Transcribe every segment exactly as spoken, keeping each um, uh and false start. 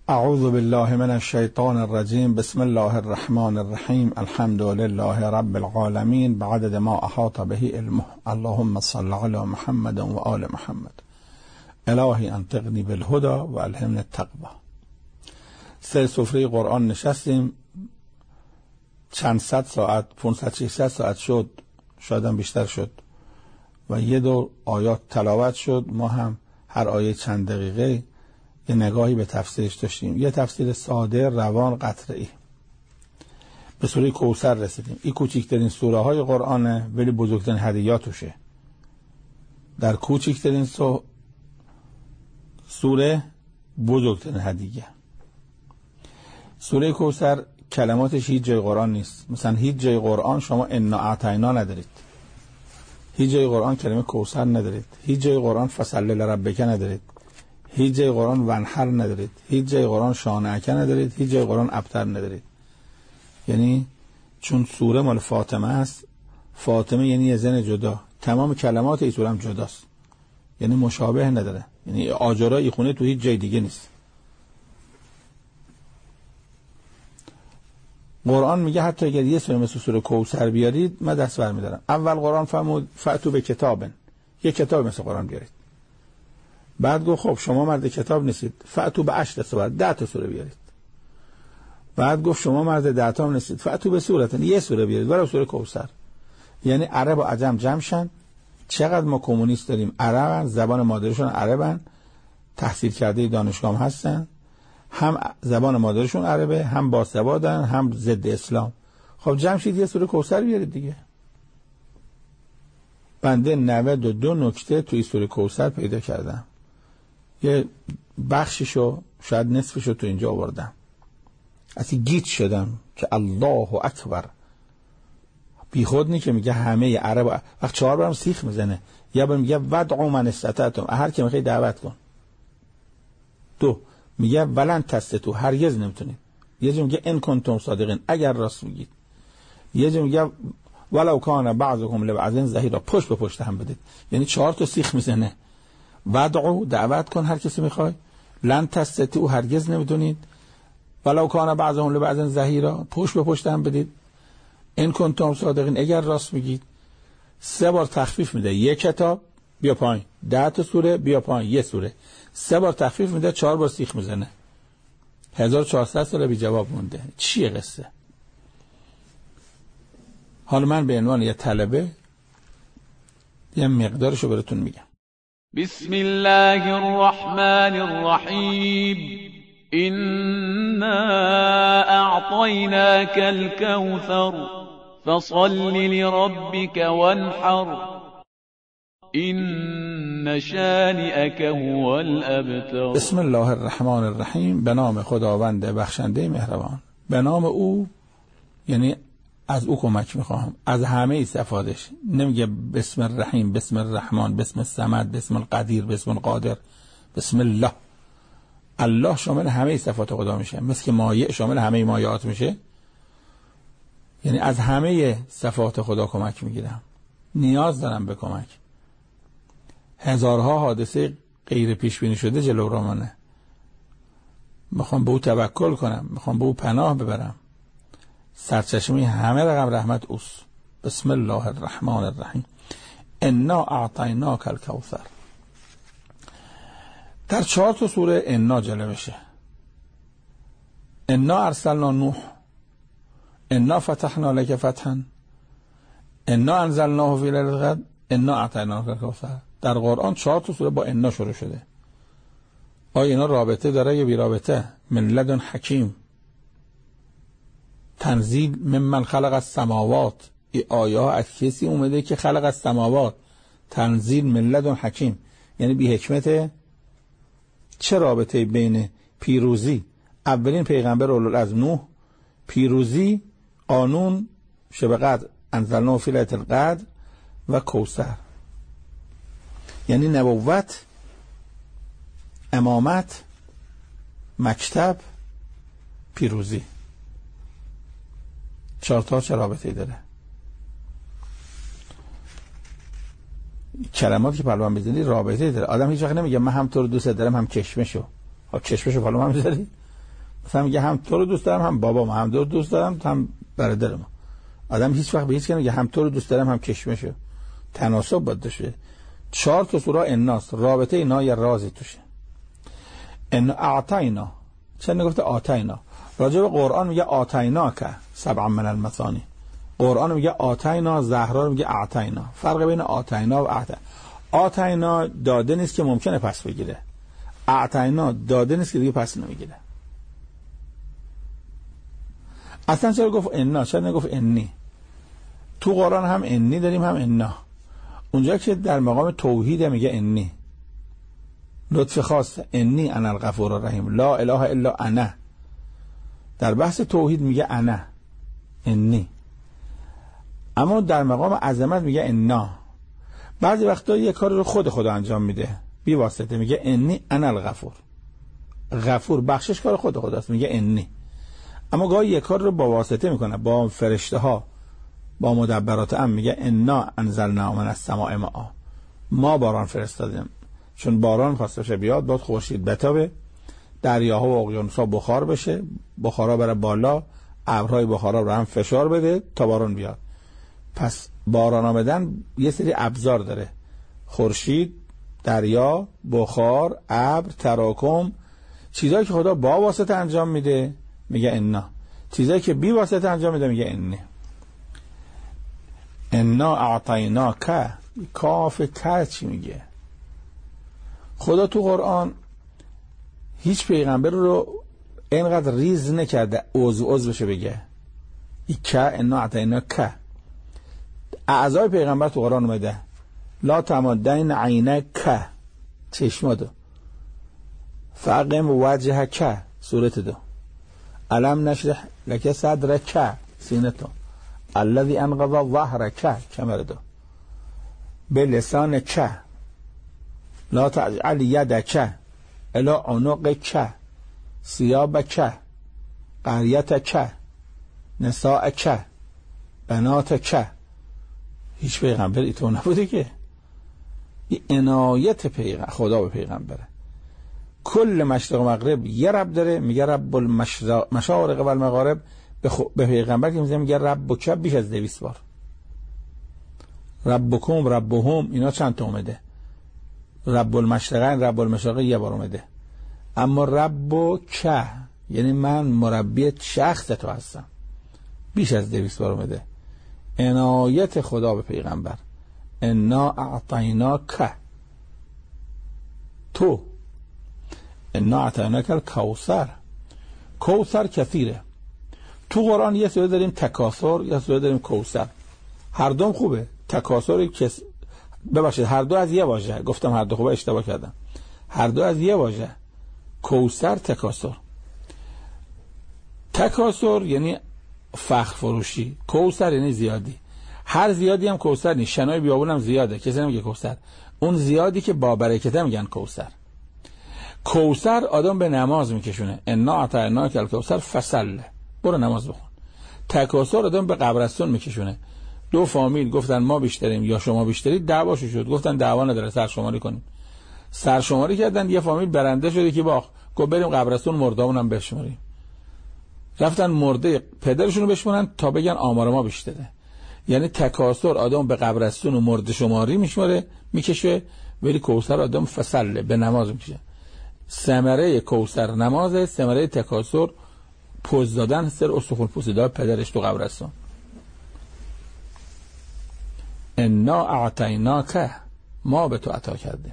اعوذ بالله من الشیطان الرجیم. بسم الله الرحمن الرحیم. الحمد لله رب العالمین بعدد ما احاط به علمه. اللهم صل علی محمد و آل محمد. الهی انطقنی بالهدى و الهمنی التقوی. سه سفره قرآن نشستیم، چند صد ساعت، پانصد ششصد ساعت شد، شاید هم بیشتر شد و یه دو آیات تلاوت شد. ما هم هر آیه چند دقیقه یه نگاهی به تفسیرش داشتیم. یه تفسیر ساده، روان، قطعی. به سوره کوثر رسیدیم. این کوچکترین سوره های قرآنه ولی بزرگترین هدیاتشه. در کوچکترین سو... سوره بزرگترین هدیه. سوره کوثر کلماتش هیچ جای قرآن نیست. مثلا هیچ جای قرآن شما انا اعطینا ندارید، هیچ جای قرآن کلمه کوثر ندارید، هیچ جای قرآن فصل لربک ندارید، هیچ جای قرآن ونحر ندارید، هیچ جای قرآن شانعک ندارید، هیچ جای قرآن ابتر ندارید. یعنی چون سوره مال فاطمه است، فاطمه یعنی یه زن جدا، تمام کلمات این سوره هم جداست، یعنی مشابه نداره. یعنی آجرای خونه تو هیچ جای دیگه نیست. قرآن میگه حتی اگر یه سوره مثل سوره کوثر بیارید من دست بر میدارم. اول قرآن فرمود فأتوا به کتابن، یه کتاب مثل قرآن بیارید. بعد گفت خب شما مرد کتاب نیستید، فأتوا به عشر سوره، ده تا سوره بیارید. بعد گفت شما مرد ده تا نیستید، فأتوا به سوره، یه سوره بیارید، برای سوره کوثر. یعنی عرب و عجم جمع شن. چقدر ما کمونیست داریم، عربن، زبان مادرشون عربن، تحصیل کرده دانشگاه هم هستن، هم زبان مادرشون عربه، هم باسوادن، هم ضد اسلام. خب جمع شید یه سوره کوثر بیارید دیگه. بنده نود و دو نکته توی سوره کوثر پیدا کردم، یه بخششو شاید نصفشو تو اینجا آوردم. اصلا گیج شدم که الله اکبر. بی خود نی که میگه همه عرب وقت چهار بارم سیخ میزنه، یا بار میگه ودعوا من استطعتم، هر کی میخوای دعوت کن. دو میگه ولن تستطیعوا، هرگز نمیتونید. یه جا میگه ان کنتم صادقین، اگر راست میگید. یه جا میگه ولو کان بعضکم لبعض ظهیرا، پشت به پشت هم بدید. یعنی چهار تا سیخ میزنه. ودعوا، دعوت کن هر کسی میخوای. لن تستطیعوا، هرگز نمیتونید. ولو کان بعضهم لبعض ظهیرا، پشت به پشت هم بدید. ان کنتم صادقین، اگر راست میگید. سه بار تخفیف میده، یک کتاب بیا پایین، ده تا سوره بیا پایین، یه سوره. سه بار تخفیف میده، چهار بار سیخ میزنه. هزار و چهارصد سال بی جواب مونده. چیه قصه؟ حالا من به عنوان یه طلبه یه مقدارشو براتون میگم. بسم الله الرحمن الرحیم. إنا أعطيناك الكوثر فصل لربك وانحر إن شانئك هو الأبتر. بسم الله الرحمن الرحیم. به نام خداوند بخشنده مهربان. به نام او، یعنی از او کمک میخواهم، از همه صفاتش. نمیگه بسم الرحیم، بسم الرحمن، بسم الصمد، بسم القدیر، بسم القادر، بسم الله. الله شامل همه صفات خدا میشه، مثل که مایع شامل همه مایعات میشه. یعنی از همه صفات خدا کمک میگیرم، نیاز دارم به کمک. هزارها حادثه غیر پیش بینی شده جلو رامانه، میخوام به او توکل کنم، میخوام به او پناه ببرم. سرچشمه همه رقم رحمت اوست. بسم الله الرحمن الرحیم. انا اعطیناک الکوثر. در چهار تا سوره انا جلوه بشه. انا ارسلنا نوح، انا فتحنا لك فتحا، انا انزلناه فی لیلة القدر، انا اعطیناک الکوثر. در قرآن چهار تا سوره با انا شروع شده. آیا اینا رابطه داره یا بی رابطه؟ من لدن حکیم، تنزیل ممن خلق السماوات. این آیه ها از کسی اومده که خلق السماوات. تنزیل من لدن حکیم یعنی بی حکمته. چه رابطه بین پیروزی اولین پیغمبر اولوالعزم نوح، پیروزی قانون شب قدر انزلناه فی لیلة القدر و کوثر؟ یعنی نبوت، امامت، مکتب، پیروزی. چهار تا چه رابطه‌ای داره؟ کلماتی که پلوان میزنی رابطه‌ای داره. آدم هیچ وقت نمیگه من هم تو رو دوست دارم هم چشمشو. ها چشمشو پلوان میذاری؟ مثلا میگه هم تو رو دوست دارم هم بابام، هم تو رو دوست دارم هم برادرم. آدم هیچ وقت به هیچ کنه میگه هم تو رو دوست دارم هم کشمشو. تناسب باید داشته. چهار تا سوره اناس رابطه اینا یا رازی توشه. ان اعطینا، چه نگفته آتینا؟ راجع به قرآن میگه آتینا که سبع من المثانی. قرآن میگه آتینا، زهرا رو میگه اعطینا. فرق بین آتینا و اعطینا، آتینا داده نیست که ممکنه پس بگیره، اعطینا داده نیست که دیگه پس نمیگیره. اصلا چرا گفت انا؟ چرا نگفت انی؟ تو قرآن هم انی داریم هم انا. اونجا که در مقام توحید میگه انی، لطف خاص، انی انا الغفور الرحیم، لا اله الا انا. در بحث توحید میگه انا، انی. اما در مقام عظمت میگه انا. بعضی وقتا یه کار رو خود خدا انجام میده بی واسطه، میگه انی انا الغفور. غفور بخشش کار خود خداست، میگه انی. اما گاهی یه کار رو با واسطه میکنه، با فرشته ها، با مدبرات امر، میگه انا انزلنا من السماء ماء، ما باران فرستادیم. چون باران خواست بشه بیاد، باید خورشید بتابه، دریاها و اقیانوس‌ها بخار بشه، بخارا بره بالا، ابرهای بخارا رو هم فشار بده تا باران بیاد. پس باران آمدن یه سری ابزار داره، خورشید، دریا، بخار، ابر، تراکم. چیزایی که خدا با واسطه انجام میده میگه انا، چیزایی که بی واسطه انجام میده میگه انی. انا اعطیناک، کاف که چی میگه؟ خدا تو قرآن هیچ پیغمبر رو اینقدر ریز نکرده عضو عضو بشه بگه ای که انا اعطیناک. اعضای پیغمبر تو قرآن اومده لا تمدین عینک، چشماتو، فقم وجهک، صورت دو، علم نشرح لک صدرک، سینتو، الذي انقض ظهرک، کمر دو، بلسانک، لا تجعل یدک الی عنقک، ثیابک، قریتک، نساءک، بناتک. هیچ پیغمبر ایتو نبوده که. این عنایت پیغمبر خدا به پیغمبره. کل مشرق و مغرب یه رب داره، میگه رب المشارق و المغارب. به, خ... به پیغمبر که میگه میگه رب و کب بیش از دویست بار. ربکم، ربهم، اینا چند تا اومده؟ رب المشرقین، رب المشارق یه بار اومده. اما رب و که یعنی من مربی شخص تو هستم، بیش از دویست بار اومده. عنایت خدا به پیغمبر. انا اعطیناک، تو انا اعطیناک الکوثر. کوثر کثیره. تو قرآن یه سوره داریم تکاثر، یه سوره داریم کوثر. هر دوم خوبه. تکاثر کس ببخشید هر دو از یه واژه، گفتم هر دو خوبه، اشتباه کردم. هر دو از یه واژه. کوثر، تکاثر. تکاثر یعنی فخر فروشی، کوثر یعنی زیادی. هر زیادی هم کوثر نیست. شنای بیابون هم زیاده، کسی نمیگه کوثر. اون زیادی که با برکته میگن کوثر. کوثر آدم به نماز میکشونه. انا اعطیناک الکوثر فصل، برو نماز بخون. تکاثر آدم به قبرستون میکشونه. دو فامیل گفتن ما بیشتریم یا شما بیشترید، دعواشو شد، گفتن دعوا نداره، سرشماری کنیم. سرشماری کردن، یه فامیل برنده شده که باخ، گفت بریم قبرستون مردامونم بشماریم. رفتن مرده پدرشون رو بشمارن تا بگن آمار ما بیشتره. یعنی تکاثر آدم به قبرستون و مرده شماری میشماره میکشه، ولی کوثر آدم فصله به نماز میکشه. ثمره کوثر نمازه، ثمره تکاثر پوز دادن سر استخون پوسیده پدرش تو قبرستون. انا اعطیناک، ما به تو عطا کردیم.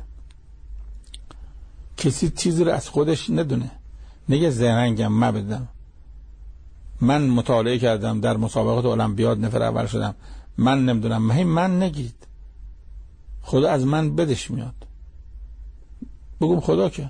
کسی چیزی رو از خودش ندونه، نگه زرنگم ما بدم، من مطالعه کردم در مسابقات المپیاد نفر اول شدم، من نمیدونم، من من نگید. خدا از من بدش میاد. بگم خدا که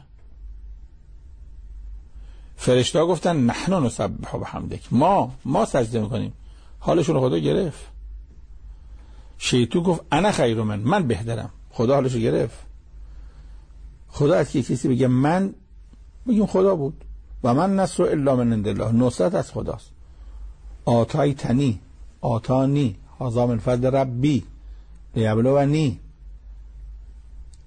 فرشته گفتن نحن نسبح بحمدک، ما ما سجده میکنیم. حالشون خدا گرفت. شیطان گفت انا خیر من، من بهترم. خدا حالشو گرفت. خدا از کی کسی بگه من، بگیم خدا بود. و من نصر الا من عند الله، نصرت از خداست. آتایتنی، آتانی، هذا من فضل ربی لیبلونی.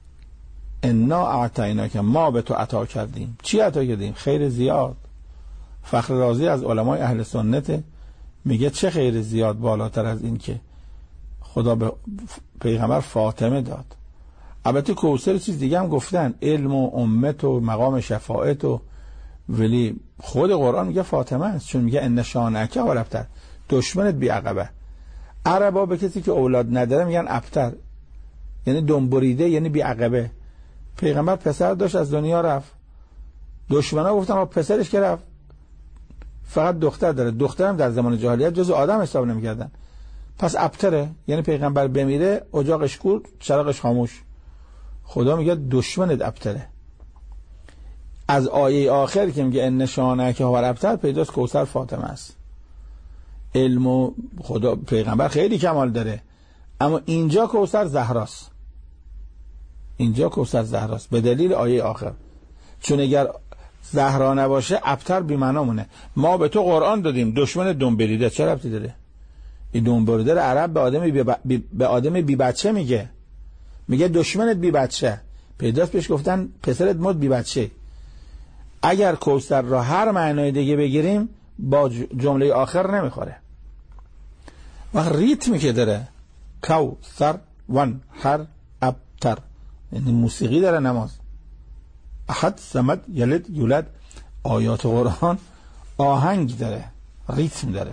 انا اعطیناک، ما به تو عطا کردیم. چی عطا کردیم؟ خیر زیاد. فخر رازی از علمای اهل سنت، میگه چه خیر زیاد بالاتر از این که خدا به پیغمبر فاطمه داد. البته کوثر چیز دیگه هم گفتن، علم و امت و مقام شفاعت و، ولی خود قرآن میگه فاطمه است، چون میگه ان شانئک هو الابتر، دشمنت بی عقبه. عربا به کسی که اولاد نداره میگن ابتر، یعنی دنبریده، یعنی بی عقبه. پیغمبر پسر داشت از دنیا رفت، دشمنا گفتن پسرش که رفت فقط دختر داره، دخترم در زمان جاهلیت جز آدم حساب نمی‌کردن، پس ابتره، یعنی پیغمبر بمیره اجاقش کور، چراغش خاموش. خدا میگه دشمنت ابتره. از آیه آخر که میگه ان شانئک هو الابتر پیداست کوثر فاطمه است. علم و خدا پیغمبر خیلی کمال داره، اما اینجا کوثر زهراست، اینجا کوثر زهراست به دلیل آیه آخر. چون اگر زهرا نباشه ابتر بی معنا مونه. ما به تو قرآن دادیم، دشمن دنبریده چه ربطی داره؟ این دنبریده عرب به آدم بی, بی... به آدم بی بچه میگه، میگه دشمنت بی بچه. پیداست پیش گفتن پسرت مرد بی بچه. اگر کوثر را هر معنای دیگه بگیریم با جمله آخر نمیخوره. و ریتمی که داره کوثر ون هر ابتر، یعنی موسیقی داره نماز. احد صمد یلد یولد، آیات قرآن آهنگ داره، ریتم داره.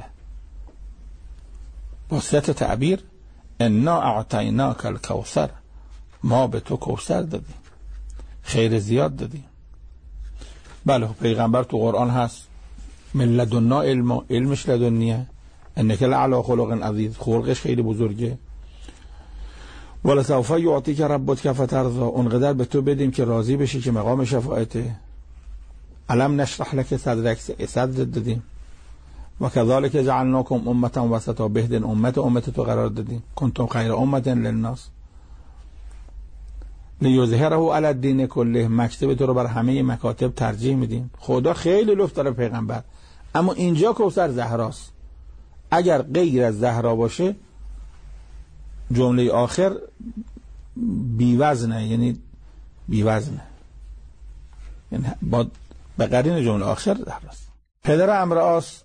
با ست تعبیر انا اعطیناک الکوثر، ما به تو کوثر دادیم، خیر زیاد دادیم. بله پیغمبر تو قرآن هست، من لدنا علم، علمش لدنیه، انک لعلی خلق عظیم، خلقش خیلی بزرگه. ولسوف یعطیک ربک فترضی، اونقدر به تو بدیم که راضی بشی که مقام شفاعته. الم نشرح لک صدرک، صدر دادیم. و کذالک جعلناکم امه وسطا، بهترین امت امت تو قرار دادیم. کنتم خیر امه للناس لیظهره علی الدین کله، مکتب تو رو بر همه مکاتب ترجیح میدیم. خدا خیلی لطف داره پیغمبر، اما اینجا کوثر زهراست. اگر غیر از زهرا باشه جمله آخر بیوزنه، یعنی بیوزنه، یعنی با به قرین جمله آخر زهراست. پدر امرآس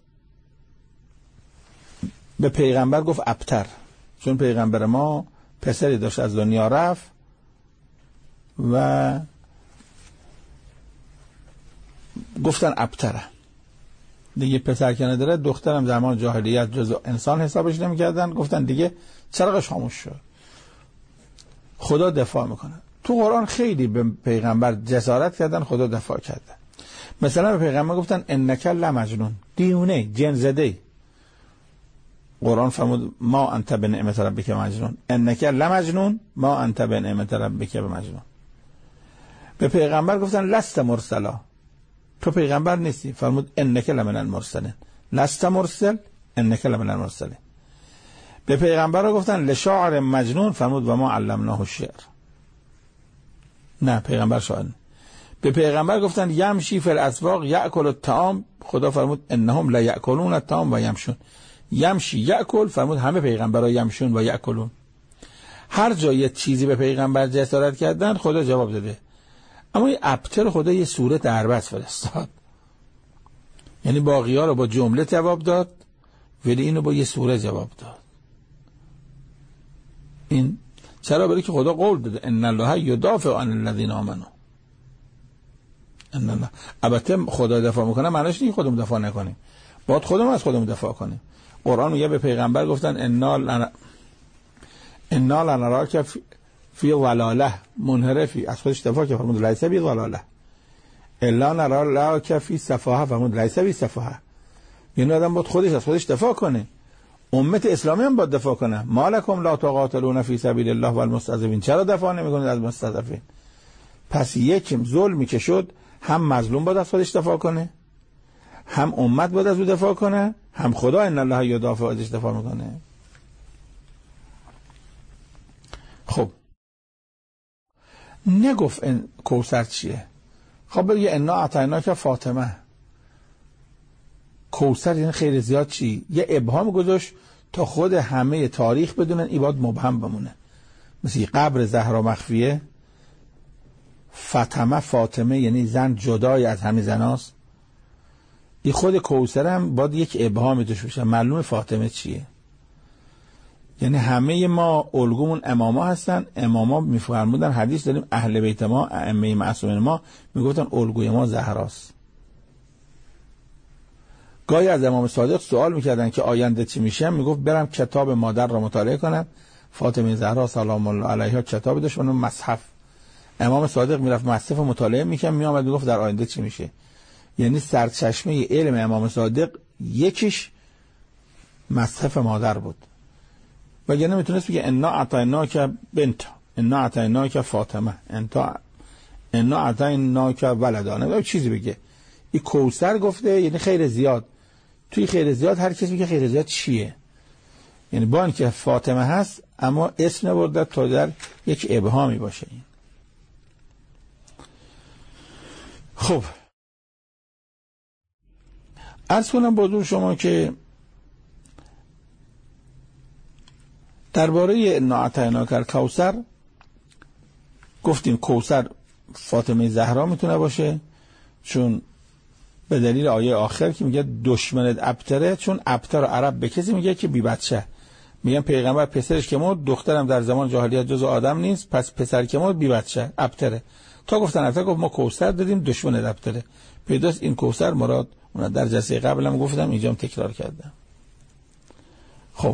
به پیغمبر گفت ابتر، چون پیغمبر ما پسری داشت از دنیا رفت و گفتن ابتره دیگه، پسر که نداره، دخترم زمان جاهلیت جز انسان حسابش نمی‌کردن، گفتن دیگه چراغش خاموش شد. خدا دفاع میکنه. تو قرآن خیلی به پیغمبر جسارت کردن، خدا دفاع کرده. مثلا به پیغمبر گفتن انک لمجنون، دیونه، جن زده. قرآن فرمود ما انت بنعمت ربک مجنون، انک لمجنون ما انت بنعمت ربک بمجنون. به پیغمبر گفتن لست مرسلا، تو پیغمبر نیستی، فرمود انک لمن المرسلین، لست مرسل انک لمن المرسلین. به پیغمبر رو گفتن لشاعر مجنون، فرمود و ما علمناه الشعر، نه پیغمبر شاعر. به پیغمبر گفتن یمشی فی الاسواق یاکل الطعام، خدا فرمود انهم لا یاکلون الطعام و یمشون. یمشی یاکل، فرمود همه پیغمبرا یمشون و یاکلون. هر جای چیزی به پیغمبر جسارت کردن خدا جواب داده. اما این ابتر خدا یه صورت عربت فرستاد، یعنی باقی‌ها رو با جمله جواب داد ولی اینو با یه سوره جواب داد. این چرا؟ برای که خدا قول داده ان الله یدافع عن الذین آمنوا. ان الله، البته خدا دفاع میکنه معنیش نیست خودمون دفاع نکنیم، باید خودمون از خودمون دفاع کنیم. قرآن میگه به پیغمبر گفتن انا لن انا لنراک فی ضلاله، منحرفی، از خودش دفاع کرد، فرمود لیس بی ضلاله الا نراک فی سفاهه، فرمود لیس بی سفاهه. یعنی آدم باید خودش از خودش دفاع کنه. امت اسلامی هم باید دفاع کنه. مالکم لا تقاتلون فی سبیل الله والمستضعفین، چرا دفاع نمیکنید از مستضعفین؟ پس یک ظلمی که شد، هم مظلوم باید از خودش دفاع کنه، هم امت باید از او دفاع کنه، هم خدا ان الله یدافع ازش دفاع میکنه. خب نگفت این کوثر چیه؟ خب بگه انا اعطیناک فاطمه. کوثر این خیلی زیاد چی؟ یه ابهام گذاشت تا خود همه تاریخ بدونن، این باید مبهم بمونه. مثل قبر زهرا مخفیه، فاطمه فاطمه یعنی زن جدای از همه زناست. این خود کوثر هم باید یک ابهامی توش بشه، معلوم فاطمه چیه. یعنی همه ما الگومون اماما هستن. اماما میفرمودن، حدیث داریم، اهل بیت ما، ائمه معصومین ما میگفتن الگوی ما زهراست. گاهی از امام صادق سوال میکردن که آینده چی میشه، میگفت برم کتاب مادر را مطالعه کنم. فاطمه زهرا سلام الله علیها کتاب داشت، اون مصحف. امام صادق میرفت مصحف مطالعه میکرد، میآمد میگفت در آینده چی میشه. یعنی سرچشمه علم امام صادق یکیش مصحف مادر بود. وگرنه میتونست بگه انا اعطیناک بنت، انا اعطیناک فاطمه، انتا انا اعطیناک ولدانه، چیزی بگه. این کوثر گفته، یعنی خیر زیاد. توی خیر زیاد هر کسی میگه خیر زیاد چیه. یعنی با اینکه فاطمه هست اما اسم نبرده تا در یک ابهامی باشه. این خب عرض کنم با حضور شما که درباره انا اعطیناک الکوثر گفتیم کوثر فاطمه زهرا میتونه باشه، چون به دلیل آیه آخر که میگه دشمنت ابتره، چون ابتر عرب به کسی میگه که بی بچه، میگن پیغمبر پسرش که مرد، دخترم در زمان جاهلیت جزو آدم نیست، پس پسر که مرد بی بچه ابتره. تا گفتن ابتر، گفت ما کوثر دادیم دشمنت ابتره. پیداست این کوثر مراد اون در جلسه قبلم گفتم، اینجام تکرار کردم. خب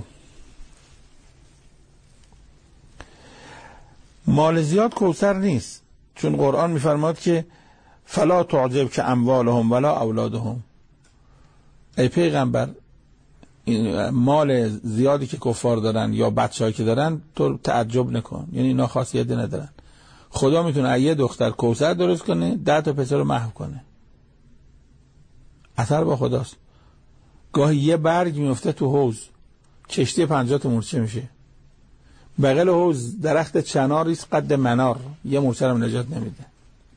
مال زیاد کوثر نیست، چون قرآن میفرماد که فلا تعجب که اموالهم ولا اولادهم. ای پیغمبر این مال زیادی که کفار دارن یا بچه‌ای که دارن تو تعجب نکن، یعنی اینا خاصیتی ندارن. خدا میتونه یه دختر کوثر درست کنه، ده تا پسر رو محو کنه. اثر با خداست. گاهی یه برگ میفته تو حوض، کشتی پنجاه تا مورچه میشه. بغل حوض درخت چناریست قد منار، یه مورچه رو نجات نمیده.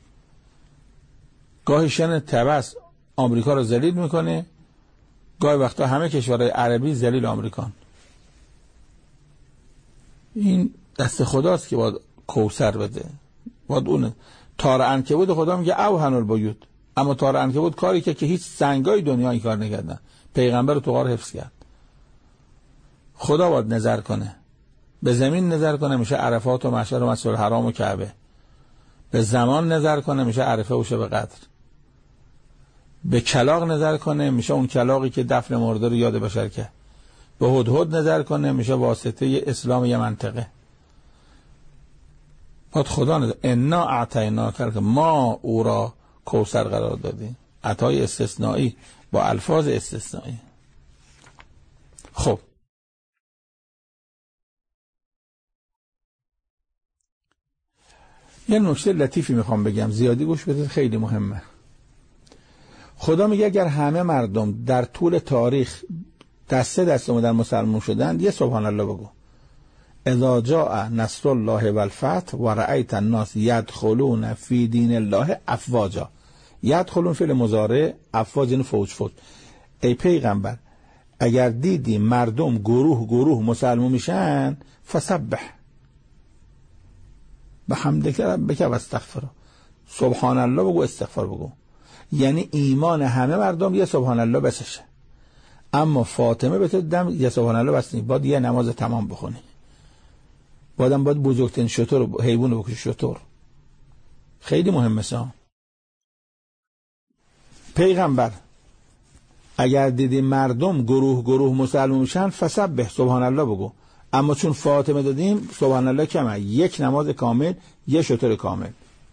گاهی شن تبس آمریکا رو ذلیل میکنه، گاهی وقتا همه کشورهای عربی ذلیل آمریکان. این دست خداست که باید کوثر بده، باید اونه. تار عنکبوت خدا میگه اوهن البیوت، اما تار عنکبوت کاری که که هیچ سنگای دنیا این کار نکردن، پیغمبر رو تو غار حفظ کرد. خدا باید نظر کنه، به زمین نظر کنه میشه عرفات و محشر و مسجد الحرام و کعبه. به زمان نظر کنه میشه عرفه و شب قدر. به کلاغ نظر کنه میشه اون کلاغی که دفن مرده رو یاد بشر کرد. به هدهد نظر کنه میشه واسطه اسلام یه منطقه. باید خدا نظر. انا اعطیناک، ما او را کوثر قرار دادیم. عطای استثنایی با الفاظ استثنایی. خب یه نکته لطیفی میخوام بگم، زیادی گوش بدید، خیلی مهمه. خدا میگه اگر همه مردم در طول تاریخ دسته دسته اومدن مسلمان شدن، یه سبحان الله بگو. اذا جاء نصر الله والفتح ورأیت الناس یدخلون فی دین الله افواجا. یدخلون فعل مضارع، افواج یعنی فوج فوج. ای پیغمبر اگر دیدی مردم گروه گروه مسلمان میشن، فسبح بحمدک ربک و استغفر، سبحان الله بگو، استغفار بگو. یعنی ایمان همه مردم یه سبحان الله بسشه. اما فاطمه به تو دم یه سبحان الله بس نیست، باید یه نماز تمام بخونی. بادم باید بزرگترین شطور حیوان رو بکشی. شطور خیلی مهمه. سام پیغمبر اگر دیدی مردم گروه گروه مسلمان میشن، فسبح سبحان الله بگو. اما چون فاطمه دادیم سبحان الله کمه، یک نماز کامل، یه شطور کامل.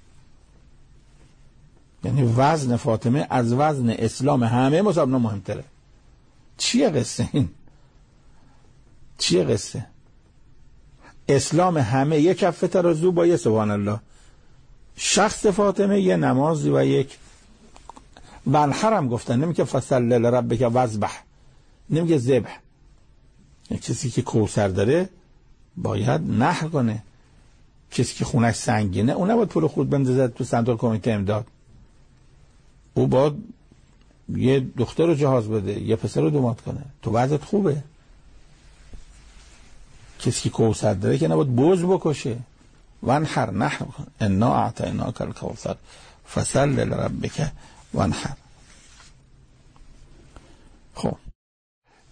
یعنی وزن فاطمه از وزن اسلام همه مسلمان مهمتره. چیه قصه این؟ چیه قصه؟ اسلام همه یک کفه ترازو با یه سبحان الله. شخص فاطمه یه نماز و یک ونحرم گفتن، نمیگه فصل لربک وذبح، نمیگه ذبح. یک کسی که کوثر داره باید نحر کنه. کسی که خونش سنگینه اون نباید پول خود بندازه تو صندوق کمیته امداد. او باید یه دختر رو جهاز بده، یه پسر رو دومات کنه. تو وضعت خوبه. کسی که کوثر داره که نباید بوز بکشه. وانحر نحر کن. انا اعطیناک الکوثر فصل لربک وانحر.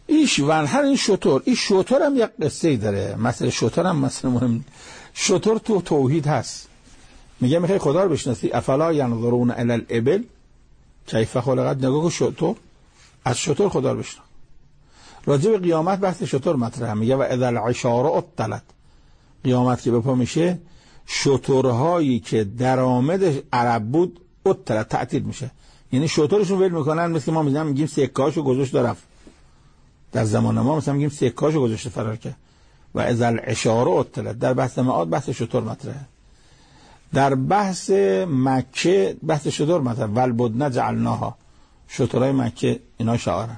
ایش ونحر این شتر، این شتر هم یک قصه داره. مثلا شتر هم مثلا مهم، شتر تو توحید هست. میگه میخوای خدا رو بشناسی، افلا ینظرون الی الابل کیف خلقت، نگاه که شتر، از شتر خدا رو بشناس. راجع به قیامت بحث شتر مطرحه، میگه و اذا العشار اطلت، قیامت که بپا میشه شترهایی که درآمدش عرب بود اطلت تعطیل میشه، یعنی شترشون ول میکنن. مثل ما میگیم میگیم سکه‌اشو گذاشت رفت، در زمان ما مثلا میگیم سکه‌اشو گذاشت فرار کرد. و اذا العشار اطلت در بحث معاد بحث شتر مطرحه. در بحث مکه بحث شتر مطرحه، والبدن جعلناها، شترهای مکه اینا شعارن.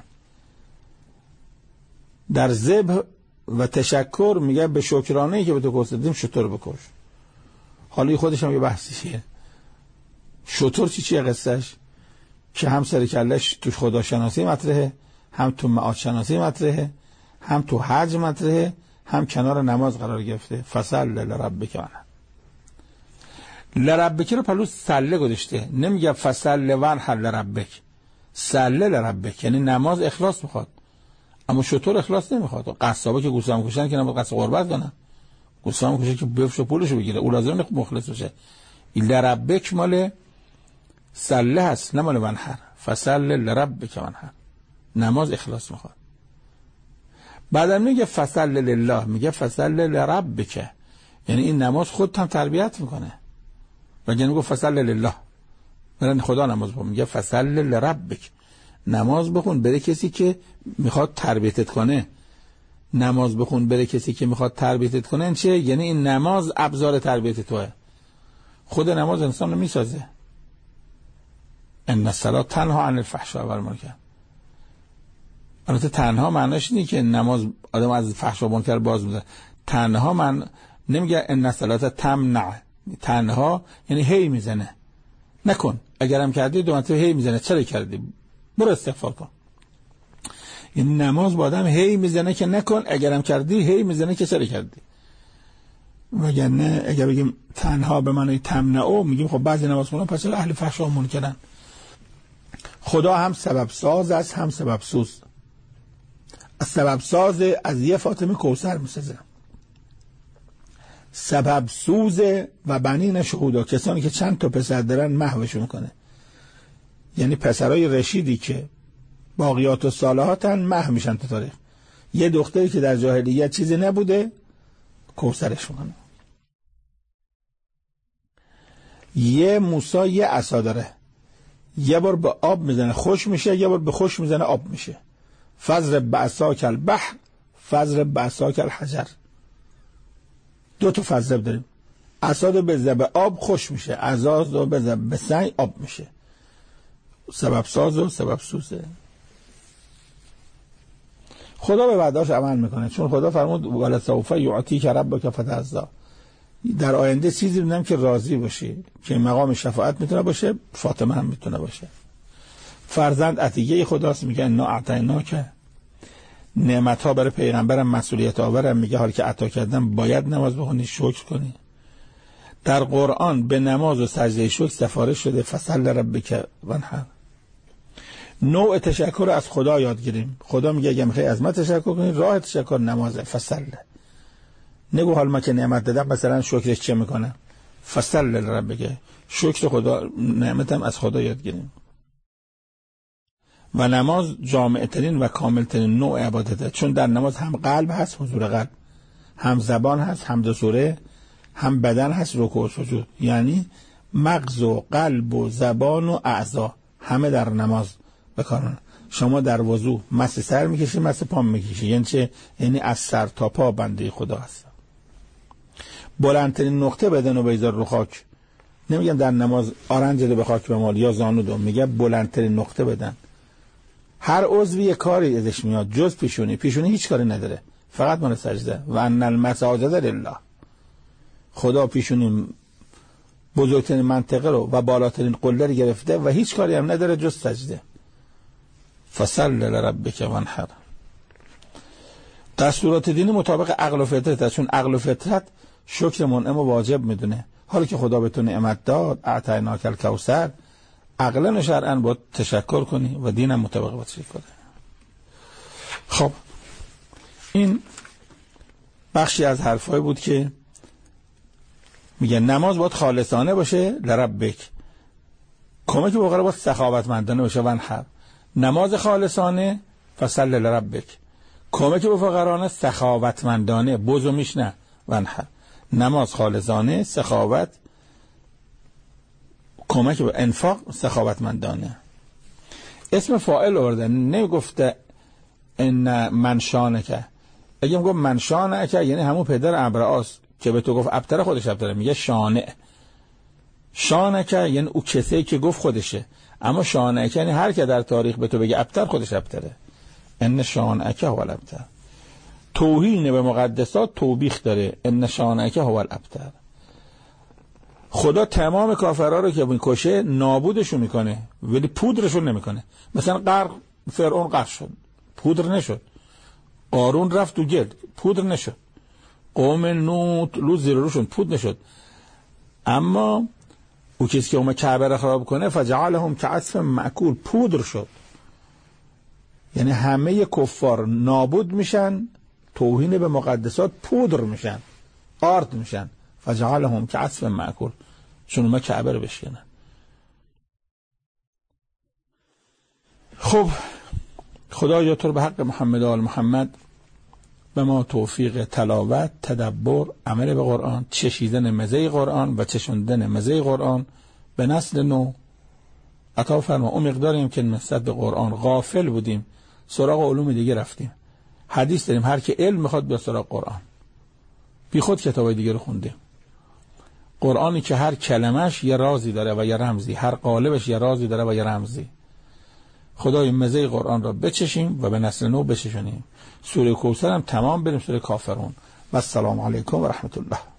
در ذبح و تشکر میگه به شکرانه‌ای که به تو کوسیدیم شتر بکش. حالا خودش هم یه بحثیه. شتر چی چیه قصهش؟ که هم سر کلش تو خداشناسی مطرحه، هم تو معاد شناسی مطرحه، هم تو حج مطرحه، هم کنار نماز قرار گرفته. فصل لربک وانحر، لربک رو پلو سله گذاشته، نمیگه فصل وانحر لربک، سله لربک یعنی نماز اخلاص میخواد. اما شطور اخلاص نمیخواد. قصابا که گوسفند کشن که نباید قصد قربت کنن، گوسفند کشه که بفش پولشو بگیره، او لازم نیست مخلص بشه. لربک مال سله هست نه مال وانحر. فصل لربک وانحر، نماز اخلاص میخواد. بعدم میگه فصل لله، میگه فصل لربک، یعنی این نماز خود هم تربیت میکنه. و یعنی میگه فصل لله، برن خدا نماز بخون، میگه فصل لربک، نماز بخون برای کسی که میخواد تربیتت کنه. نماز بخون برای کسی که میخواد تربیتت کنه چه؟ یعنی این نماز ابزار تربیت توه. خود نماز انسان رو میسازه. ان الصلاة تنها عن الفحشاء والمنکر. البته تنها معناش اینه که نماز آدم از فحشا و منکر باز می‌داره. تنها من نمیگه ان الصلاة تمنع، تنها یعنی هی میزنه. نکن، اگرم کردی دو مرتبه هی میزنه، چرا کردی؟ برو استغفار کن. این نماز با آدم هی میزنه که نکن، اگرم کردی هی میزنه که چرا کردی. وگرنه اگر بگیم تنها به معنی تمنعو، میگیم خب بعضی نمازخوانان پس اهل فحشا و منکرن. خدا هم سبب ساز است هم سبب سوز. از سبب ساز از یه فاطمه کوثر میسازه، سبب سوز و بنین شهودا، کسانی که چند تا پسر دارن محوشون میکنه. یعنی پسرای رشیدی که باقیات و صالحاتن محو میشن تا تاریخ. یه دختری که در جاهلیت چیزی نبوده کوثرش میکنه. یه موسی یه عصا داره، یه بار به آب میزنه خوش میشه، یه بار به خوش میزنه آب میشه. فضرب بعصاک البحر فضرب بعصاک الحجر. دو تا فضرب داریم، عصا رو بزنه به آب خوش میشه، عصا رو بزنه به سنگ آب میشه. سبب ساز و سبب سوزه. خدا به وعده‌اش عمل میکنه، چون خدا فرمود ولسوف یعطیک ربک فترضی. در آینده چیزی میدم که راضی باشی، که مقام شفاعت میتونه باشه، فاطمه هم میتونه باشه. فرزند عطیه خداست، میگه انا اعطیناک. نعمت ها برای پیغمبرم مسئولیت آورم، میگه حالی که عطا کردم باید نماز بخونی، شکر کنی. در قرآن به نماز و سجده شکر سفارش شده، فصل لربک وانحر. نوع تشکر از خدا یاد گیریم. خدا میگه اگه میخوای از من تشکر کنی، راه تشکر نمازه. فصل، نگو حال ما که نعمت دادم مثلا شکرش چه میکنه. فصل لربک، شکر خدا، نعمتم از خدا یاد گیریم. و نماز جامع ترین و کامل ترین نوع عبادته، چون در نماز هم قلب هست، حضور قلب، هم زبان هست، حمد و سوره، هم بدن هست، رکوع و سجود. یعنی مغز و قلب و زبان و اعضا همه در نماز بکارن. شما در وضو مس سر میکشی، مس پا میکشی، یعنی چه؟ یعنی از سر تا پا بنده خدا هست. بلندترین نقطه بدن و بیزار رو خاک. نمیگم در نماز آرنج رو به خاک بمال یا زانو دو، میگه بلندترین نقطه بدن. هر عضوی یه کاری ازش میاد جز پیشونی. پیشونی هیچ کاری نداره، فقط مال سجده. و ان المساجد لله. خدا پیشونی بزرگترین منطقه رو و بالاترین قله رو گرفته و هیچ کاری هم نداره جز سجده. فصل لربک وانحر. دستورات دینی مطابق عقل و فطرت است، چون عقل و فطرت شکر منعم و واجب میدونه. حالا که خدا به تو نعمت داد، اعطیناک الکوثر، عقلا و شرعا باید تشکر کنی و دینم مطابق با تشکر. خب این بخشی از حرفای بود که میگه نماز باید خالصانه باشه لربک، کمک به فقرا باید سخاوتمندانه باشه. ونحر، نماز خالصانه فصل لربک، کمک به فقرانه سخاوتمندانه، بزو میشنه. ونحر، نماز خالصانه، سخاوت، کمک به انفاق، سخاوتمندانه. اسم فاعل آورده، نمیگفته ان من شانکه. اگه میگفت من شانکه یعنی همون پدر ابرعاست که به تو گفت ابتر، خودش ابتره، میگه شانع. شانکه یعنی او کسی که گفت خودشه، اما شانکه یعنی هر که در تاریخ به تو بگه ابتر خودش ابتره. ان شانکه هو الابتر. توهین به مقدسات توبیخ داره، ان شانکه هو الابتر. خدا تمام کافرها رو که میکشه نابودشون میکنه ولی پودرشون نمیکنه. مثلا غرق، فرعون غرق شد، پودر نشد. قارون رفت تو گل، پودر نشد. قوم نوح لوط زیر روشون، پودر نشد. اما او کسی که اومد کعبه را خراب کنه فجعلهم کعصف مأکول، پودر شد. یعنی همه کفار نابود میشن، توهین به مقدسات پودر میشن، آرد میشن. فجعلهم کعصف مأکول، چون اومد کعبه رو بشکنن. خب خدایا تو رو به حق محمد آل محمد به ما توفیق تلاوت، تدبر، عمل به قرآن، چشیدن مزه قرآن و چشوندن مزه قرآن به نسل نو عطا فرما. اون مقداریم که نسبت به قرآن غافل بودیم سراغ علوم دیگه رفتیم. حدیث داریم هر که علم میخواد به سراغ قرآن، بی خود کتابای دیگه رو خوندیم. قرآنی که هر کلمش یه رازی داره و یه رمزی، هر قالبش یه رازی داره و یه رمزی. خدای مزه قرآن را بچشیم و به نسل نو بچشونیم. سوره کوثر هم تمام بریم، سوره کافرون. و السلام علیکم و رحمت الله.